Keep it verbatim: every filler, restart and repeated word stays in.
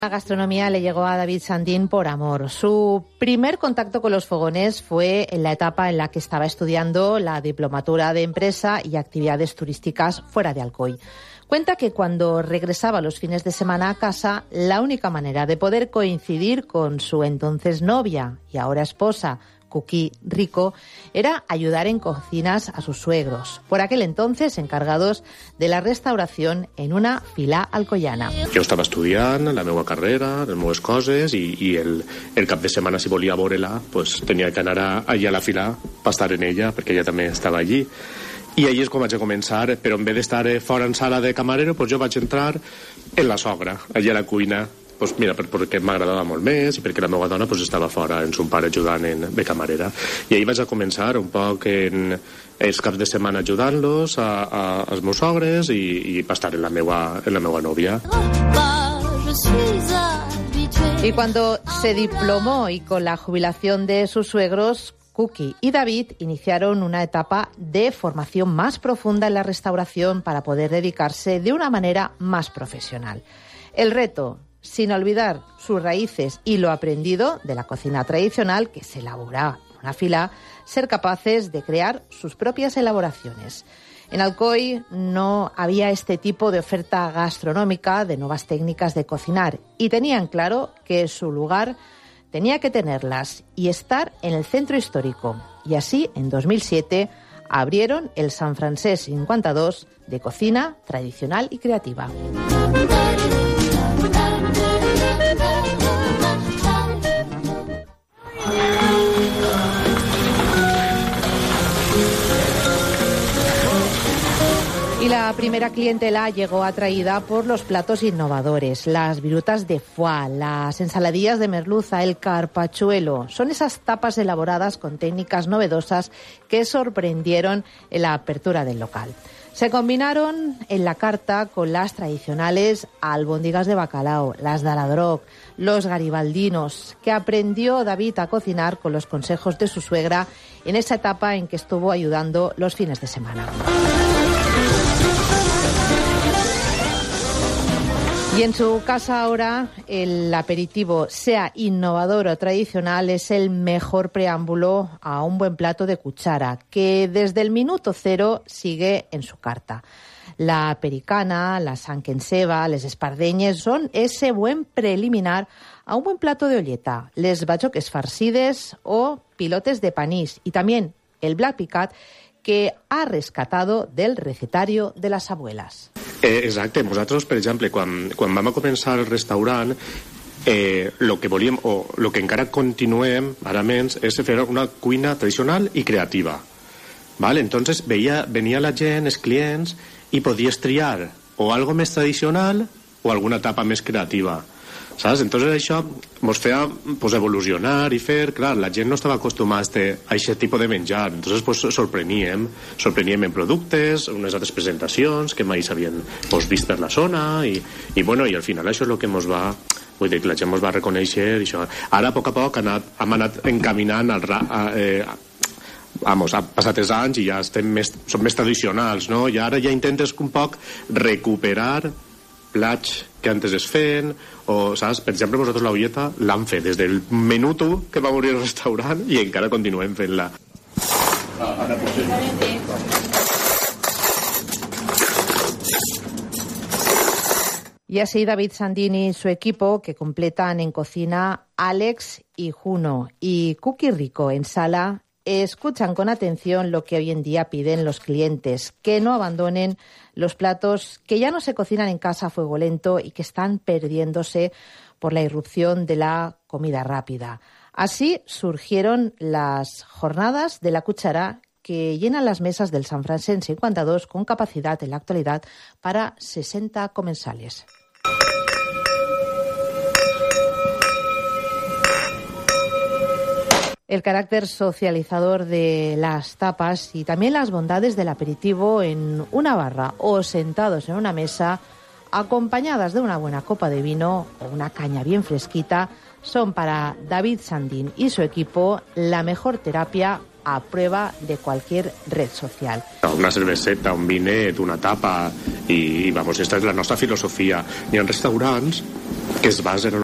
La gastronomía le llegó a David Sandín por amor. Su primer contacto con los fogones fue en la etapa en la que estaba estudiando la diplomatura de empresa y actividades turísticas fuera de Alcoy. Cuenta que cuando regresaba los fines de semana a casa, la única manera de poder coincidir con su entonces novia y ahora esposa, Cuqui Rico, era ayudar en cocinas a sus suegros, por aquel entonces encargados de la restauración en una fila alcoyana. Jo estava estudiant la meva carrera, les meves coses, i, i el, el cap de setmana, si volia veure-la, pues, tenia que anar a, allà a la fila per estar en ella, perquè ella també estava allí. I allí és com vaig a començar, però en vez d'estar fora en sala de camarero, pues jo vaig entrar en la sogra, allà a la cuina. Pues mira, perquè m'agradava molt més i perquè la meva dona pues, estava fora en son pare ajudant en, de camarera. I ahir vaig a començar un poc en els caps de setmana ajudant-los a, a, als meus sogres i, i per estar en la meva, en la meva nòvia. Y cuando se diplomó y con la jubilación de sus suegros, Cuqui y David iniciaron una etapa de formación más profunda en la restauración para poder dedicarse de una manera más profesional. El reto, sin olvidar sus raíces y lo aprendido de la cocina tradicional que se elabora en una fila, ser capaces de crear sus propias elaboraciones. En Alcoy no había este tipo de oferta gastronómica de nuevas técnicas de cocinar y tenían claro que su lugar tenía que tenerlas y estar en el centro histórico. Y así, en dos mil siete, abrieron el Sant Francesc cincuenta y dos de cocina tradicional y creativa. Y la primera clientela llegó atraída por los platos innovadores, las virutas de foie, las ensaladillas de merluza, el carpachuelo. Son esas tapas elaboradas con técnicas novedosas que sorprendieron en la apertura del local. Se combinaron en la carta con las tradicionales albóndigas de bacalao, las d'aladroc, los garibaldinos, que aprendió David a cocinar con los consejos de su suegra en esa etapa en que estuvo ayudando los fines de semana. Y en su casa ahora el aperitivo, sea innovador o tradicional, es el mejor preámbulo a un buen plato de cuchara, que desde el minuto cero sigue en su carta. La pericana, la sanquenseba, les espardenyes son ese buen preliminar a un buen plato de olleta, les bachoques farcides o pilotes de panís, y también el black picat, que ha rescatado del recetario de las abuelas. Eh, exacte, nosaltres, per exemple, quan, quan vam a començar el restaurant, eh, lo que volíem, o lo que encara continuem, ara menys, és fer una cuina tradicional i creativa. Vale? Entonces, veia, venia la gent, els clients, i podies triar o algo més tradicional o alguna etapa més creativa. ¿Sabes? Entonces això ens feia pues, evolucionar i fer, clar, la gent no estava acostumada a aquest tipus de menjar, entonces pues, sorpreníem, sorpreníem en productes, unes altres presentacions que mai s'havien pues, vist per la zona i, i, bueno, i al final això és el que ens va, vull dir, que la gent ens va reconèixer i això. Ara a poc a poc anat, hem anat encaminant al ra, a, eh, vamos, ha passat els anys i ja estem més, som més tradicionals, no? I ara ja intentes un poc recuperar plats que antes es feien, o, saps? Per exemple, nosaltres la olleta l'hem fet des del minut que vam obrir el restaurant i encara continuem fent-la. Y así David Sandín y su equipo, que completan en cocina Alex y Juno, y Cuqui Rico en sala, escuchan con atención lo que hoy en día piden los clientes, que no abandonen los platos que ya no se cocinan en casa a fuego lento y que están perdiéndose por la irrupción de la comida rápida. Así surgieron las jornadas de la cuchara que llenan las mesas del Sant Francesc cincuenta y dos con capacidad en la actualidad para sesenta comensales. El carácter socializador de las tapas y también las bondades del aperitivo en una barra o sentados en una mesa, acompañadas de una buena copa de vino o una caña bien fresquita, son para David Sandín y su equipo la mejor terapia a prueba de cualquier red social. Una cerveseta, un vinet, una tapa i, i vamos, esta és la nostra filosofia. N'hi ha restaurants que es base